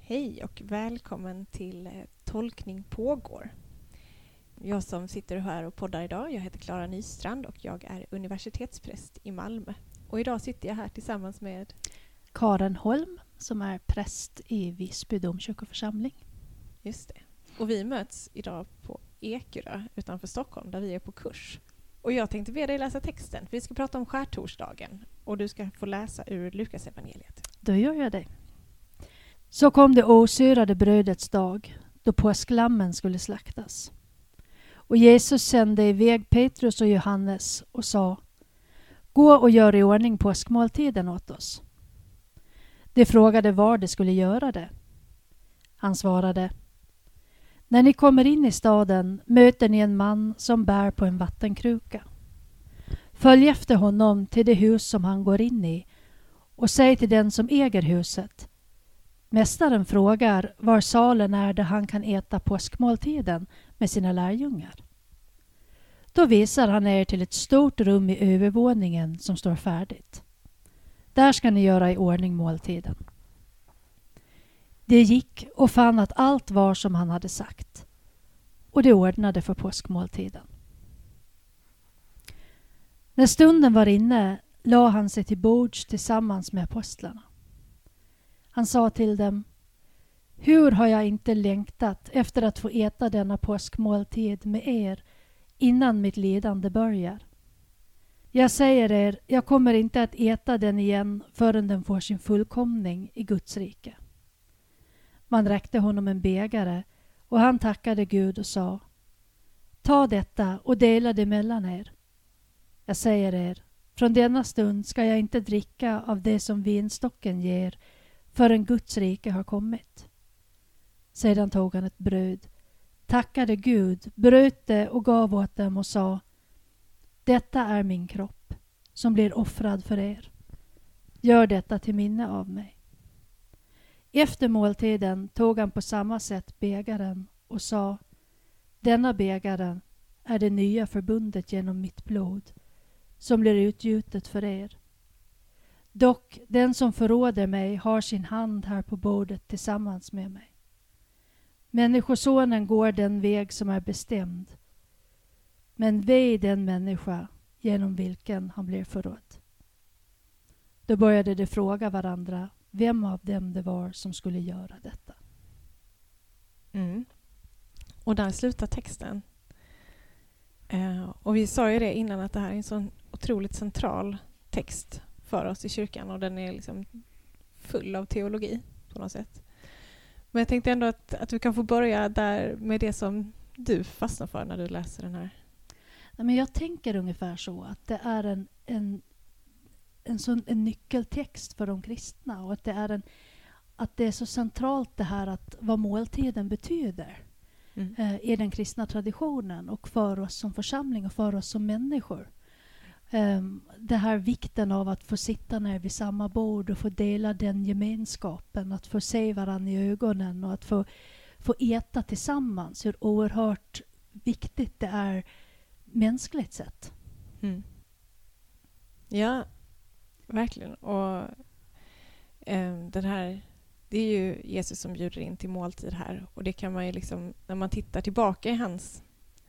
Hej och välkommen till Tolkning pågår. Jag som sitter här och poddar idag, jag heter Klara Nystrand och jag är universitetspräst i Malmö. Och idag sitter jag här tillsammans med Karen Holm som är präst i Visby domkyrkoförsamling. Just det. Och vi möts idag på Ekerö utanför Stockholm där vi är på kurs. Och jag tänkte be dig läsa texten. Vi ska prata om skärtorsdagen och du ska få läsa ur Lukasevangeliet. Då gör jag det. Så kom det osyrade brödets dag, då påsklammen skulle slaktas. Och Jesus sände iväg Petrus och Johannes och sa: Gå och gör i ordning påskmåltiden åt oss. De frågade var de skulle göra det. Han svarade: När ni kommer in i staden möter ni en man som bär på en vattenkruka. Följ efter honom till det hus som han går in i och säg till den som äger huset: Mästaren frågar var salen är där han kan äta påskmåltiden med sina lärjungar. Då visar han er till ett stort rum i övervåningen som står färdigt. Där ska ni göra i ordning måltiden. Det gick och fann att allt var som han hade sagt. Och det ordnade för påskmåltiden. När stunden var inne la han sig till bords tillsammans med apostlarna. Han sa till dem: Hur har jag inte längtat efter att få äta denna påskmåltid med er innan mitt lidande börjar. Jag säger er, jag kommer inte att äta den igen förrän den får sin fullkomning i Guds rike. Man räckte honom en bägare och han tackade Gud och sa: Ta detta och dela det mellan er. Jag säger er, från denna stund ska jag inte dricka av det som vinstocken ger förrän Guds rike har kommit. Sedan tog han ett bröd, tackade Gud, bröt det och gav åt dem och sa: Detta är min kropp som blir offrad för er. Gör detta till minne av mig. Efter måltiden tog han på samma sätt bägaren och sa: Denna bägaren är det nya förbundet genom mitt blod som blir utgjutet för er. Dock, den som förråder mig har sin hand här på bordet tillsammans med mig. Människosonen går den väg som är bestämd, men ve den människa genom vilken han blir förrådd. Då började de fråga varandra vem av dem det var som skulle göra detta. Och där slutar texten. Och vi sa ju det innan att det här är en sån otroligt central text för oss i kyrkan och den är liksom full av teologi på något sätt. Men jag tänkte ändå att vi kan få börja där med det som du fastnar för när du läser den här. Men jag tänker ungefär så att det är en nyckeltext för de kristna och att det är så centralt det här att vad måltiden betyder i den kristna traditionen och för oss som församling och för oss som människor. Det här vikten av att få sitta ner vid samma bord och få dela den gemenskapen, att få se varandra i ögonen och att få äta tillsammans, hur oerhört viktigt det är mänskligt sett. Ja, verkligen. Och den här, det är ju Jesus som bjuder in till måltid här och det kan man ju liksom, när man tittar tillbaka i hans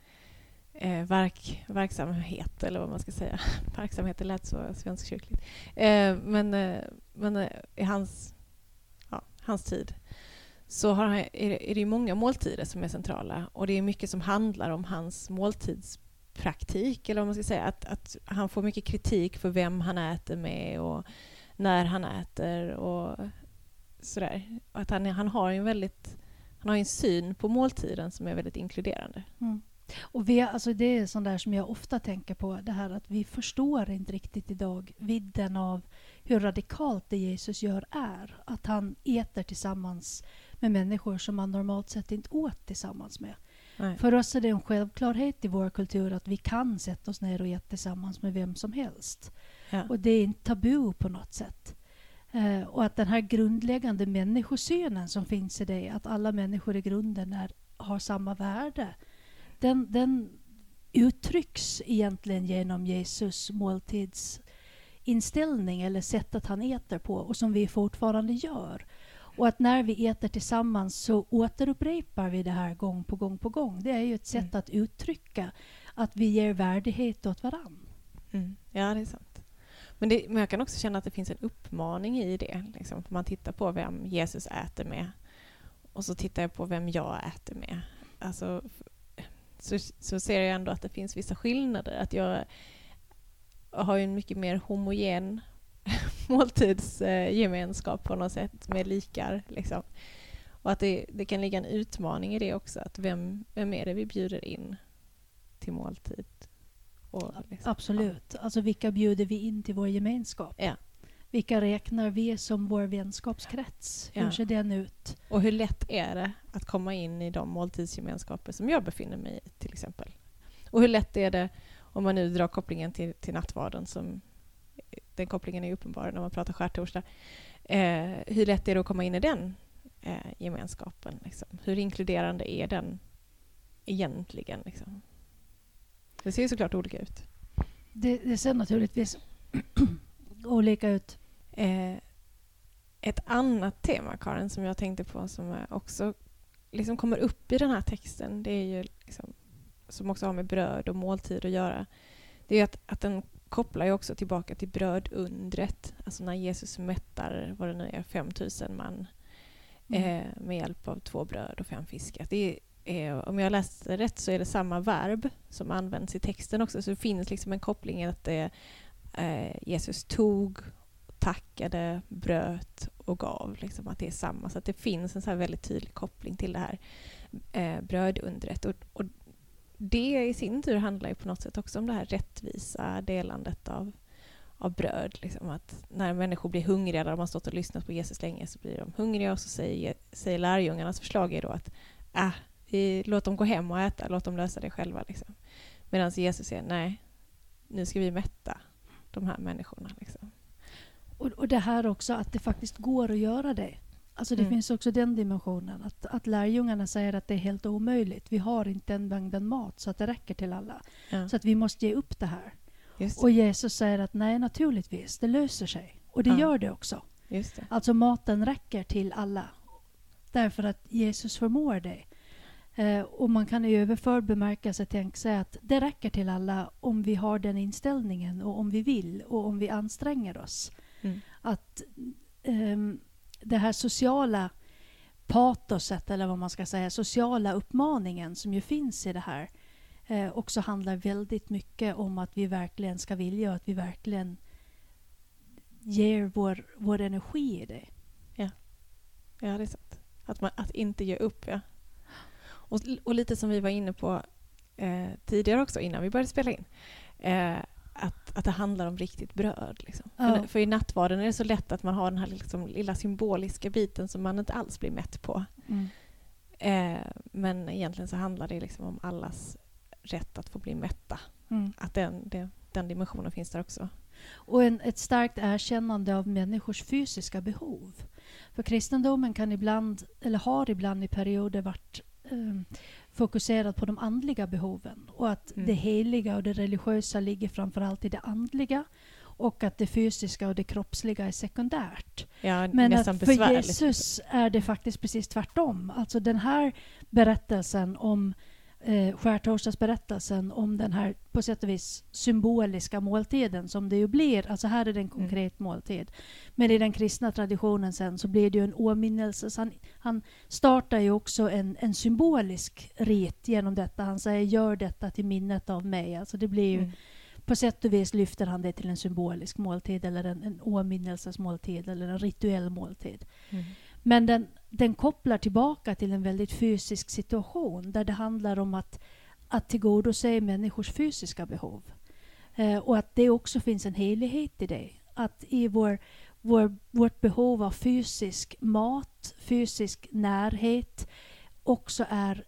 verksamhet eller vad man ska säga. Verksamhet lät så svenskkyrkligt. Men i hans tid så är det många måltider som är centrala och det är mycket som handlar om hans måltidspraktik eller vad man ska säga. Att han får mycket kritik för vem han äter med och när han äter och sådär. Att han har en syn på måltiden som är väldigt inkluderande. Och alltså det är sånt där som jag ofta tänker på, det här att vi förstår inte riktigt idag vidden av hur radikalt det Jesus gör är. Att han äter tillsammans med människor som man normalt sett inte åt tillsammans med. Nej. För oss är det en självklarhet i vår kultur att vi kan sätta oss ner och äta tillsammans med vem som helst. Ja. Och det är inte tabu på något sätt. Och att den här grundläggande människosynen som finns i det, att alla människor i grunden har samma värde. Den uttrycks egentligen genom Jesus måltidsinställning eller sättet han äter på och som vi fortfarande gör. Och att när vi äter tillsammans så återupprepar vi det här gång på gång på gång. Det är ju ett sätt att uttrycka att vi ger värdighet åt varann. Ja, det är sant. Men jag kan också känna att det finns en uppmaning i det. Liksom. Om man tittar på vem Jesus äter med och så tittar jag på vem jag äter med. Alltså, så ser jag ändå att det finns vissa skillnader. Att jag har ju en mycket mer homogen måltidsgemenskap på något sätt med likar. Liksom. Och att det kan ligga en utmaning i det också. Att vem är det vi bjuder in till måltid? Och liksom, absolut. Alltså vilka bjuder vi in till vår gemenskap? Ja. Vilka räknar vi som vår vänskapskrets? Hur ser den ut? Och hur lätt är det att komma in i de måltidsgemenskaper som jag befinner mig i till exempel? Och hur lätt är det om man nu drar kopplingen till nattvarden, som den kopplingen är uppenbar när man pratar skärtorsdag. Hur lätt är det att komma in i den gemenskapen? Liksom? Hur inkluderande är den egentligen? Liksom? Det ser ju såklart olika ut. Det ser naturligtvis olika ut. Ett annat tema, Karin, som jag tänkte på som också liksom kommer upp i den här texten, det är ju liksom, som också har med bröd och måltid att göra. Det är att den kopplar ju också tillbaka till brödundret. Alltså när Jesus mättar, vad det nu är, 5000 man med hjälp av 2 bröd och 5 fiskar. Det är, om jag läste rätt så är det samma verb som används i texten också. Så det finns liksom en koppling att Jesus tog, tackade, bröt och gav. Liksom att det är samma. Så att det finns en så här väldigt tydlig koppling till det här brödundret. Och det i sin tur handlar ju på något sätt också om det här rättvisa delandet av bröd. Liksom att när människor blir hungriga, där de har stått och lyssnat på Jesus länge, så blir de hungriga och så säger lärjungarnas förslag är då att låt dem gå hem och äta, låt dem lösa det själva. Liksom. Medan Jesus säger nej, nu ska vi mätta de här människorna. Liksom. Och det här också att det faktiskt går att göra det. Alltså det finns också den dimensionen att lärjungarna säger att det är helt omöjligt. Vi har inte den mängden mat så att det räcker till alla. Ja. Så att vi måste ge upp det här. Just det. Och Jesus säger att nej, naturligtvis, det löser sig. Och det gör det också. Just det. Alltså maten räcker till alla. Därför att Jesus förmår det. Och man kan i överförd bemärkelse tänka sig att det räcker till alla om vi har den inställningen och om vi vill och om vi anstränger oss. Att det här sociala patoset, eller vad man ska säga, sociala uppmaningen som ju finns i det här också handlar väldigt mycket om att vi verkligen ska vilja och att vi verkligen ger vår energi i det. Ja, det är sant. Att inte ge upp, ja. Och lite som vi var inne på tidigare också, innan vi började spela in. Att det handlar om riktigt bröd. Liksom. Ja. För i nattvarden är det så lätt att man har den här liksom lilla symboliska biten som man inte alls blir mätt på. Men egentligen så handlar det liksom om allas rätt att få bli mätta. Att den dimensionen finns där också. Och ett starkt erkännande av människors fysiska behov. För kristendomen kan ibland, eller har ibland i perioder varit fokuserad på de andliga behoven. Och att det heliga och det religiösa ligger framförallt i det andliga. Och att det fysiska och det kroppsliga är sekundärt. Ja, men att för Jesus är det faktiskt precis tvärtom. Alltså den här berättelsen om skärtorsdagsberättelsen om den här på sätt och vis symboliska måltiden som det ju blir. Alltså här är det en konkret måltid. Men i den kristna traditionen sen så blir det ju en åminnelse. Så han startar ju också en symbolisk rit genom detta. Han säger gör detta till minnet av mig. Alltså det blir ju på sätt och vis lyfter han det till en symbolisk måltid eller en åminnelsesmåltid eller en rituell måltid. Men den kopplar tillbaka till en väldigt fysisk situation där det handlar om att tillgodose människors fysiska behov. Och att det också finns en helighet i det. Att i vårt behov av fysisk mat, fysisk närhet också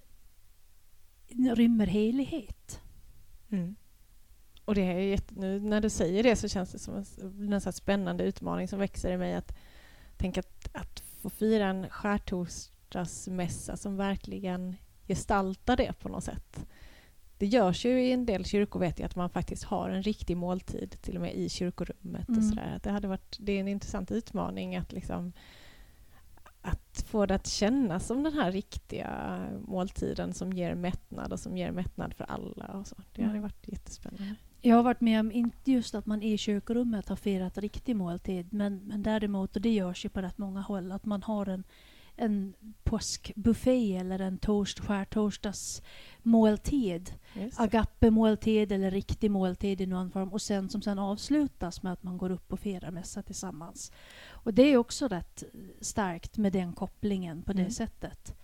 rymmer helighet. Och det är nu när du säger det så känns det som en sån spännande utmaning som växer i mig att tänka att få fira en skärtorsdagsmässa som verkligen gestaltar det på något sätt. Det görs ju i en del kyrkor, vet jag, att man faktiskt har en riktig måltid till och med i kyrkorummet och sådär. Att det är en intressant utmaning att liksom att få det att kännas som den här riktiga måltiden som ger mättnad och som ger mättnad för alla. Och så. Det hade varit jättespännande. Jag har varit med om, inte just att man i kyrkorummet har firat riktig måltid, men däremot, och det görs ju på rätt många håll, att man har en påskbuffé eller en skärtorsdags måltid. Agape-måltid eller riktig måltid i någon form. Och som sen avslutas med att man går upp och firar mässa tillsammans. Och det är också rätt starkt med den kopplingen på det sättet.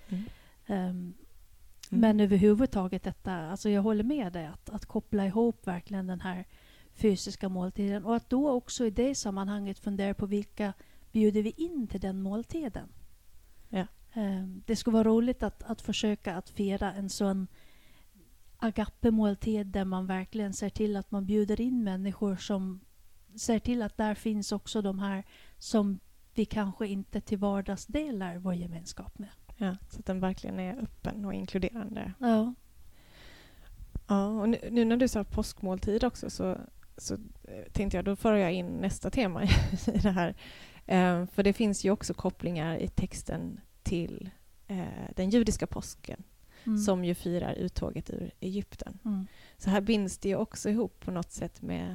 Men överhuvudtaget detta, alltså jag håller med dig att koppla ihop verkligen den här fysiska måltiden. Och att då också i det sammanhanget fundera på vilka bjuder vi in till den måltiden. Ja. Det skulle vara roligt att försöka att fira en sån agape-måltid där man verkligen ser till att man bjuder in människor som ser till att där finns också de här som vi kanske inte till vardags delar vår gemenskap med. Ja, så att den verkligen är öppen och inkluderande. Ja. Ja, och nu när du sa påskmåltid också så tänkte jag, då för jag in nästa tema i det här. För det finns ju också kopplingar i texten till den judiska påsken som ju firar uttåget ur Egypten. Så här binds det ju också ihop på något sätt med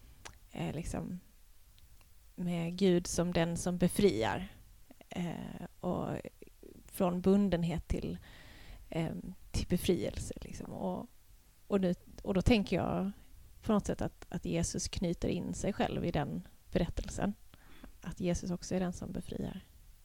med Gud som den som befriar och från bundenhet till befrielse. Liksom. Och då tänker jag på något sätt att Jesus knyter in sig själv i den berättelsen. Att Jesus också är den som befriar.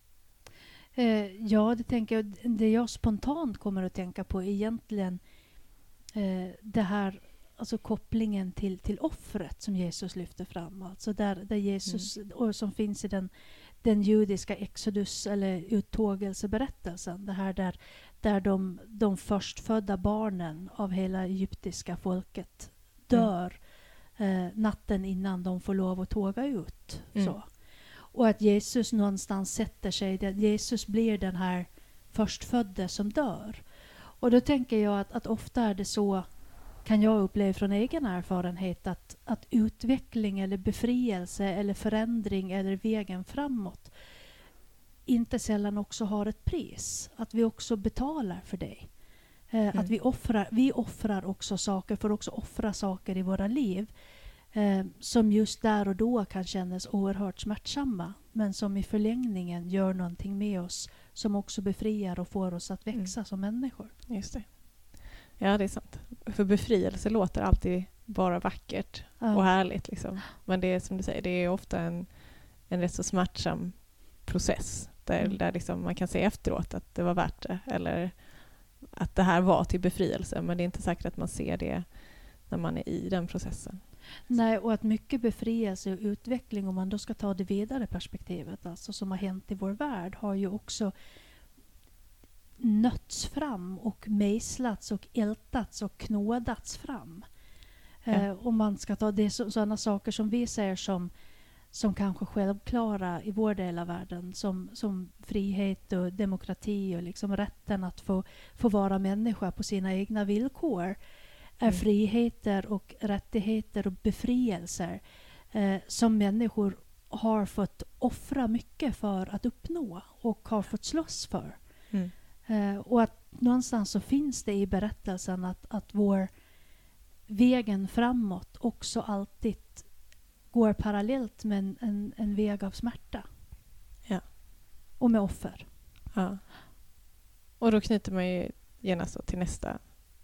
Ja, det tänker jag. Det jag spontant kommer att tänka på är egentligen det här, alltså kopplingen till offret som Jesus lyfter fram. Alltså där Jesus, och som finns i den judiska exodus eller uttågelseberättelsen. Det här där de förstfödda barnen av hela egyptiska folket dör natten innan de får lov att tåga ut. Så. Och att Jesus någonstans sätter sig, att Jesus blir den här förstfödde som dör. Och då tänker jag att ofta är det så, kan jag uppleva från egen erfarenhet, att utveckling eller befrielse eller förändring eller vägen framåt inte sällan också har ett pris. Att vi också betalar för det. Att vi offrar också saker, för också offra saker i våra liv som just där och då kan kännas oerhört smärtsamma, men som i förlängningen gör någonting med oss som också befriar och får oss att växa som människor. Just det. Ja, det är sant. För befrielse låter alltid bara vackert och härligt. Liksom. Men det är som du säger, det är ofta en rätt så smärtsam process där liksom man kan se efteråt att det var värt det, eller att det här var till befrielse, men det är inte säkert att man ser det när man är i den processen. Nej, och att mycket befrielse och utveckling, om man då ska ta det vidare perspektivet, alltså som har hänt i vår värld, har ju också nötts fram och mejslats och ältats och knådats fram. Om man ska ta det sådana saker som vi ser som kanske självklara i vår del av världen, som frihet och demokrati och liksom rätten att få vara människa på sina egna villkor, är friheter och rättigheter och befrielser som människor har fått offra mycket för att uppnå och har fått slåss för. Och att någonstans så finns det i berättelsen att vår vägen framåt också alltid går parallellt med en väg av smärta. Ja. Och med offer. Ja. Och då knyter man ju genast till nästa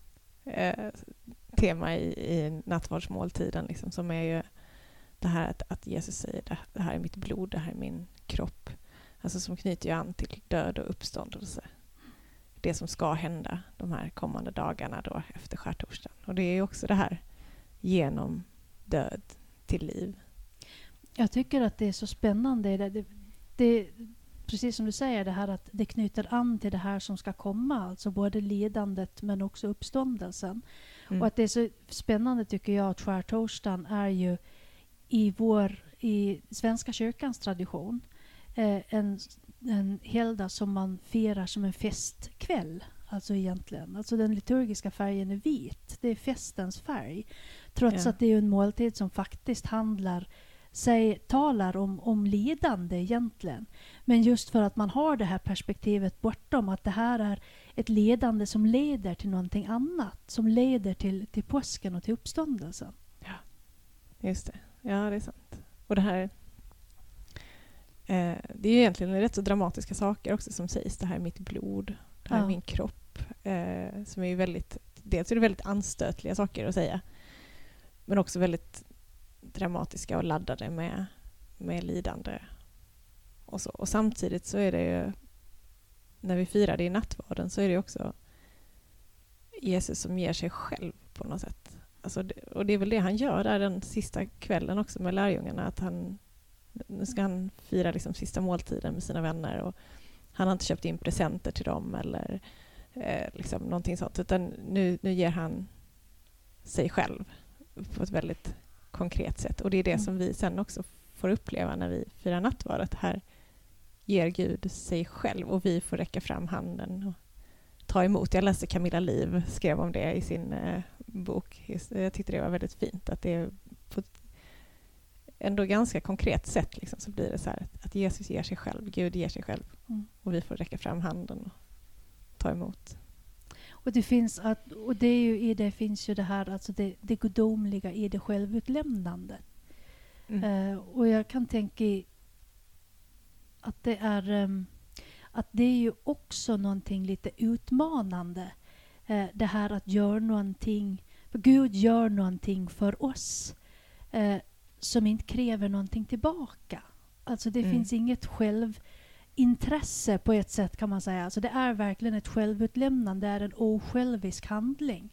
tema i nattvardsmåltiden, liksom, som är ju det här att Jesus säger det här är mitt blod, det här är min kropp. Alltså som knyter ju an till död och uppståndelse. Det som ska hända de här kommande dagarna då efter skärtorsdagen. Och det är också det här genom död till liv. Jag tycker att det är så spännande. Det precis som du säger, det här att det knyter an till det här som ska komma. Alltså både lidandet men också uppståndelsen. Och att det är så spännande tycker jag att skärtorsdagen är ju i Svenska kyrkans tradition en helgdag som man firar som en festkväll. Alltså egentligen. Alltså den liturgiska färgen är vit. Det är festens färg. Trots att det är en måltid som faktiskt handlar talar om lidande egentligen. Men just för att man har det här perspektivet bortom att det här är ett lidande som leder till någonting annat. Som leder till påsken och till uppståndelsen. Ja, just det. Ja, det är sant. Och det här... det är ju egentligen rätt så dramatiska saker också som sägs. Det här är mitt blod. Det här är min kropp. Som är ju väldigt... Dels är det väldigt anstötliga saker att säga. Men också väldigt dramatiska och laddade med lidande. Och, så. Och samtidigt så är det ju... När vi firar det i nattvarden så är det också Jesus som ger sig själv på något sätt. Alltså och det är väl det han gör där den sista kvällen också med lärjungarna. Att nu ska han fira liksom sista måltiden med sina vänner. Och han har inte köpt in presenter till dem eller liksom någonting sånt. Utan nu ger han sig själv på ett väldigt konkret sätt. Och det är det som vi sen också får uppleva när vi firar nattvardet. Här ger Gud sig själv och vi får räcka fram handen och ta emot. Jag läste Camilla Liv skrev om det i sin bok. Jag tyckte det var väldigt fint att det är på ett ändå ganska konkret sätt liksom, så blir det så här att Jesus ger sig själv, Gud ger sig själv och vi får räcka fram handen och ta emot. Och det finns och det är ju i det finns ju det här alltså det gudomliga i det självutlämnande. Och jag kan tänka att det är ju också någonting lite utmanande. Det här att göra någonting, för Gud gör någonting för oss som inte kräver någonting tillbaka. Alltså det finns inget självintresse på ett sätt kan man säga. Alltså det är verkligen ett självutlämnande, det är en osjälvisk handling.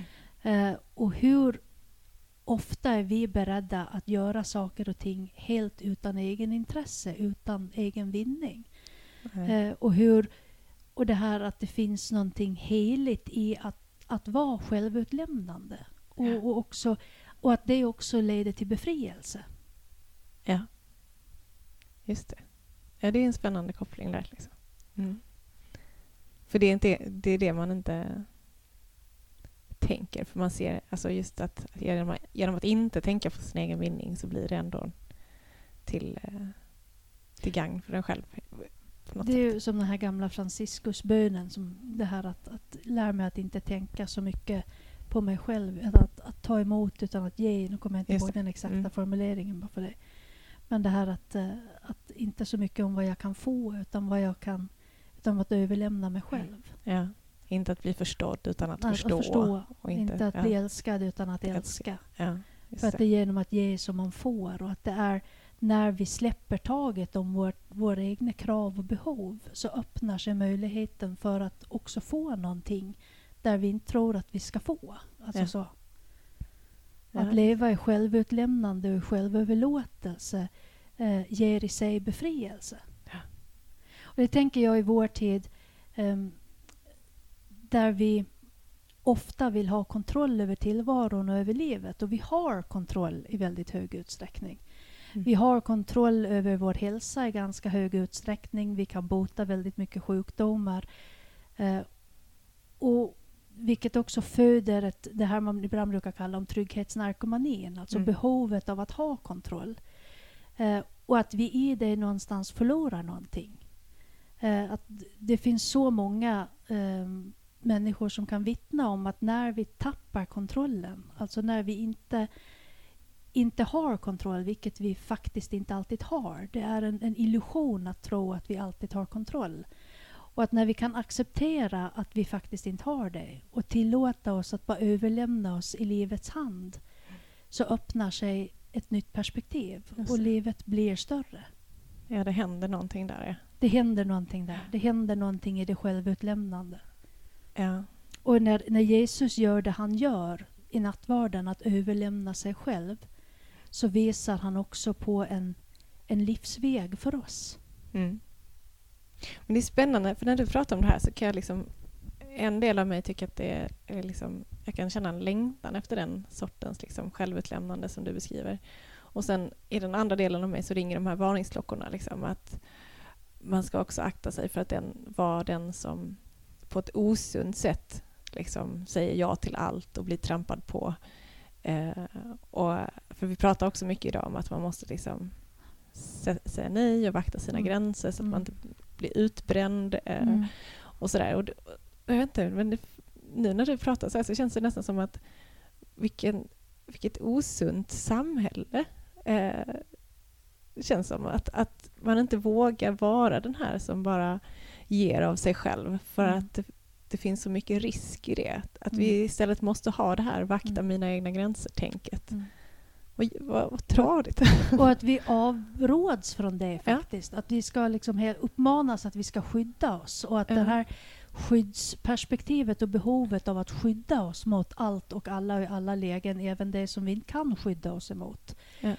Och hur ofta är vi beredda att göra saker och ting helt utan egen intresse, utan egen vinning. Och det här att det finns någonting heligt i att vara självutlämnande. Och att det också leder till befrielse. Ja, just det. Ja, det är en spännande koppling där. Liksom. För det är det man inte tänker. För man ser alltså just att genom att inte tänka på sin egen vinning så blir det ändå till gagn för den själv. Det är ju som den här gamla Franciscus-bönen. Som det här att lära mig att inte tänka så mycket på mig själv. Att ta emot utan att ge. Nu kommer jag inte ihåg den exakta formuleringen bara för det. Men det här att inte så mycket om vad jag kan få utan utan att överlämna mig själv. Ja, inte att bli förstådd utan att förstå. Och inte att bli älskad utan att älska. Ja, för att det är genom att ge som man får. Och att det är när vi släpper taget om våra egna krav och behov så öppnar sig möjligheten för att också få någonting där vi inte tror att vi ska få. Alltså så. Att leva i självutlämnande och självöverlåtelse ger i sig befrielse. Ja. Och det tänker jag i vår tid där vi ofta vill ha kontroll över tillvaron och över livet. Och vi har kontroll i väldigt hög utsträckning. Vi har kontroll över vår hälsa i ganska hög utsträckning. Vi kan bota väldigt mycket sjukdomar. Och vilket också föder det här man ibland brukar kalla om trygghetsnarkomanin. Alltså behovet av att ha kontroll. Och att vi i det någonstans förlorar någonting. Att det finns så många människor som kan vittna om att när vi tappar kontrollen. Alltså när vi inte har kontroll, vilket vi faktiskt inte alltid har. Det är en illusion att tro att vi alltid har kontroll. Och att när vi kan acceptera att vi faktiskt inte har det och tillåta oss att bara överlämna oss i livets hand så öppnar sig ett nytt perspektiv och livet blir större. Ja, det händer någonting där. Det händer någonting där. Det händer någonting i det självutlämnande. Ja. Och när Jesus gör det han gör i nattvarden, att överlämna sig själv, så visar han också på en livsväg för oss. Men det är spännande, för när du pratar om det här så kan jag liksom, en del av mig tycker att det är liksom, jag kan känna en längtan efter den sortens liksom självutlämnande som du beskriver. Och sen i den andra delen av mig så ringer de här varningsklockorna liksom, att man ska också akta sig för att vara den som på ett osunt sätt liksom säger ja till allt och blir trampad på. Och, för vi pratar också mycket idag om att man måste liksom säga nej och vakta sina gränser så att man inte blir utbränd och sådär. Och jag vet inte, men nu när du pratar så här så känns det nästan som att vilket osunt samhälle. Det känns som att man inte vågar vara den här som bara ger av sig själv för att det finns så mycket risk i det. Att vi istället måste ha det här vakta mina egna gränser-tänket. Vad tradigt. Och att vi avråds från det faktiskt. Att vi ska liksom uppmanas att vi ska skydda oss. Och att det här skyddsperspektivet och behovet av att skydda oss mot allt och alla i alla lägen, även det som vi inte kan skydda oss emot,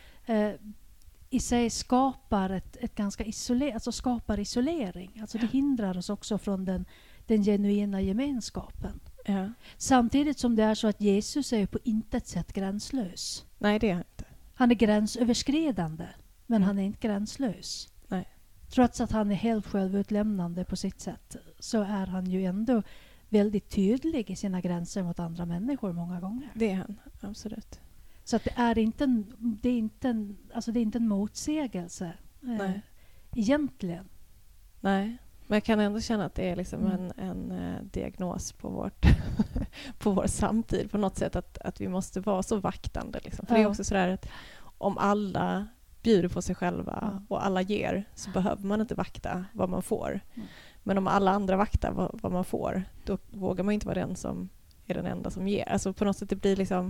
i sig skapar ett ganska skapar isolering. Alltså det hindrar oss också från den genuina gemenskapen. Ja. Samtidigt som det är så att Jesus är på intet sätt gränslös. Nej, det är han inte. Han är gränsöverskridande, men han är inte gränslös. Nej. Trots att han är helt självutlämnande på sitt sätt, så är han ju ändå väldigt tydlig i sina gränser mot andra människor många gånger. Det är han, absolut. Så att det är inte en motsägelse egentligen. Nej, men jag kan ändå känna att det är liksom en diagnos på på vår samtid på något sätt, att vi måste vara så vaktande. Liksom. För det är också sådär att om alla bjuder på sig själva och alla ger, så behöver man inte vakta vad man får. Men om alla andra vaktar vad man får, då vågar man inte vara den som är den enda som ger. Alltså på något sätt det blir liksom,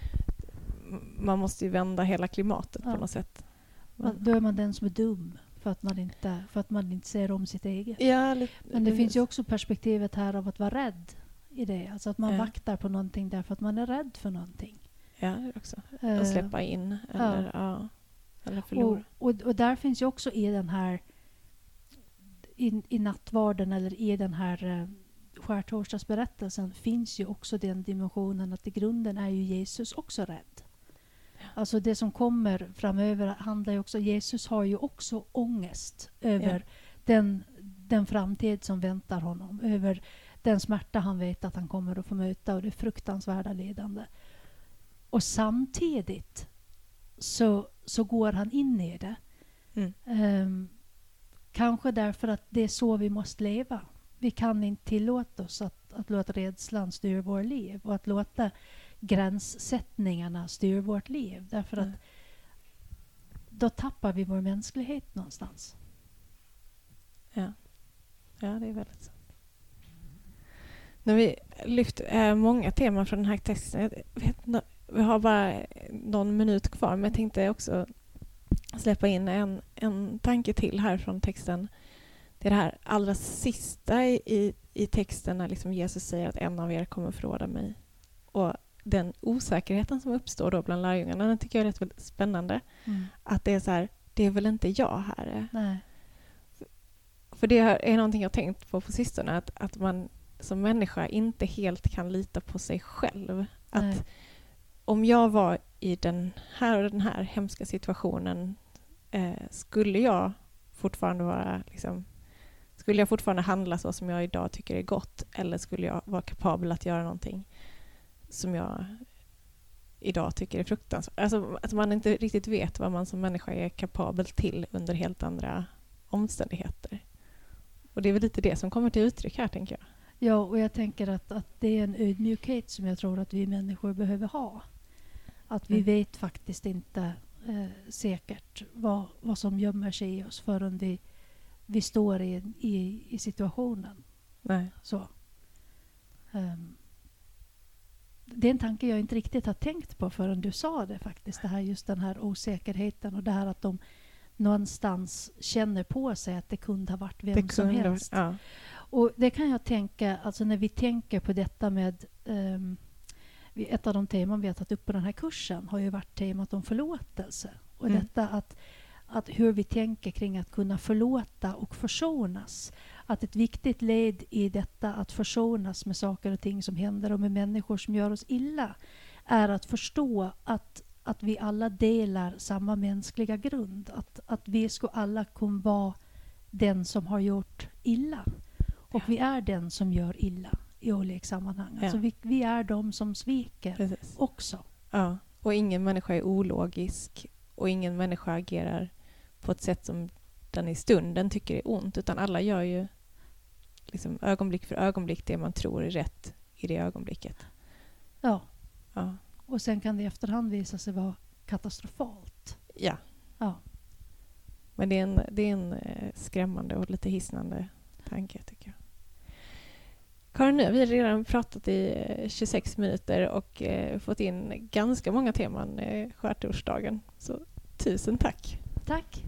man måste ju vända hela klimatet på något sätt. Då är man den som är dum för att man inte ser om sitt eget. Ja, men det finns ju också perspektivet här av att vara rädd i det. Alltså att man vaktar på någonting därför att man är rädd för någonting. Ja, det är också. Att släppa in eller förlora. Och där finns ju också i den här i nattvarden eller i den här skärtorsdagsberättelsen finns ju också den dimensionen att i grunden är ju Jesus också rädd. Alltså det som kommer framöver handlar ju också, Jesus har ju också ångest över den framtid som väntar honom, över den smärta han vet att han kommer att få möta och det fruktansvärda lidande. Och samtidigt så går han in i det. Kanske därför att det är så vi måste leva. Vi kan inte tillåta oss att låta rädslan styra vårt liv och att låta gränssättningarna styr vårt liv. Därför att då tappar vi vår mänsklighet någonstans. Ja, det är väldigt sant. När vi lyft många teman från den här texten. Vi har bara någon minut kvar, men jag tänkte också släppa in en tanke till här från texten. Det är det här allra sista i texten när liksom Jesus säger att en av er kommer förråda mig. Och den osäkerheten som uppstår då bland lärjungarna, den tycker jag är rätt spännande. Att det är så här, det är väl inte jag, Herre. Nej. För det är någonting jag tänkt på sistone, att man som människa inte helt kan lita på sig själv. Att om jag var i den här hemska situationen, skulle jag fortfarande handla så som jag idag tycker är gott, eller skulle jag vara kapabel att göra någonting som jag idag tycker är fruktansvärt. Alltså att man inte riktigt vet vad man som människa är kapabel till under helt andra omständigheter. Och det är väl lite det som kommer till uttryck här, tänker jag. Ja, och jag tänker att det är en ödmjukhet som jag tror att vi människor behöver ha. Att vi vet faktiskt inte säkert vad som gömmer sig i oss förrän vi står i situationen. Nej. Så. Det är en tanke jag inte riktigt har tänkt på förrän du sa det faktiskt. Det här, just den här osäkerheten och det här att de någonstans känner på sig att det kunde ha varit vem som helst. Ja. Och det kan jag tänka, alltså när vi tänker på detta med ett av de teman vi har tagit upp på den här kursen har ju varit temat om förlåtelse. Och detta att hur vi tänker kring att kunna förlåta och försonas. Att ett viktigt led i detta att försonas med saker och ting som händer och med människor som gör oss illa är att förstå att vi alla delar samma mänskliga grund. Att vi skulle alla kunna vara den som har gjort illa. Och vi är den som gör illa i olika sammanhang. Ja. Alltså vi är de som sviker också. Ja, och ingen människa är ologisk och ingen människa agerar på ett sätt som den i stunden tycker är ont, utan alla gör ju liksom ögonblick för ögonblick det man tror är rätt i det ögonblicket. Ja. Ja. Och sen kan det i efterhand visa sig vara katastrofalt. Ja. Ja. Men det är en skrämmande och lite hisnande tanke, tycker jag. Karin, nu har vi redan pratat i 26 minuter och fått in ganska många teman skärtorsdagen. Så 1000 tack. Tack.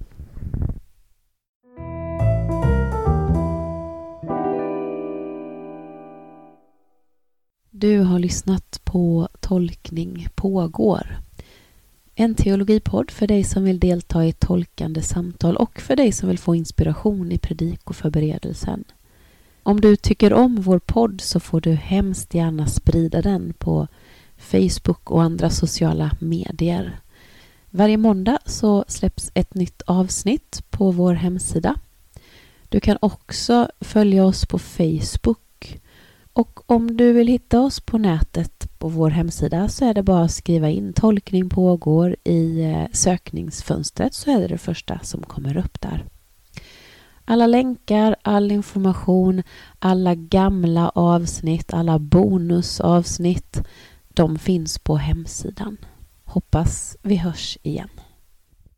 Du har lyssnat på Tolkning pågår. En teologipodd för dig som vill delta i tolkande samtal och för dig som vill få inspiration i predikoförberedelsen. Om du tycker om vår podd så får du hemskt gärna sprida den på Facebook och andra sociala medier. Varje måndag så släpps ett nytt avsnitt på vår hemsida. Du kan också följa oss på Facebook. Och om du vill hitta oss på nätet på vår hemsida så är det bara att skriva in Tolkning pågår i sökningsfönstret, så är det det första som kommer upp där. Alla länkar, all information, alla gamla avsnitt, alla bonusavsnitt, de finns på hemsidan. Hoppas vi hörs igen.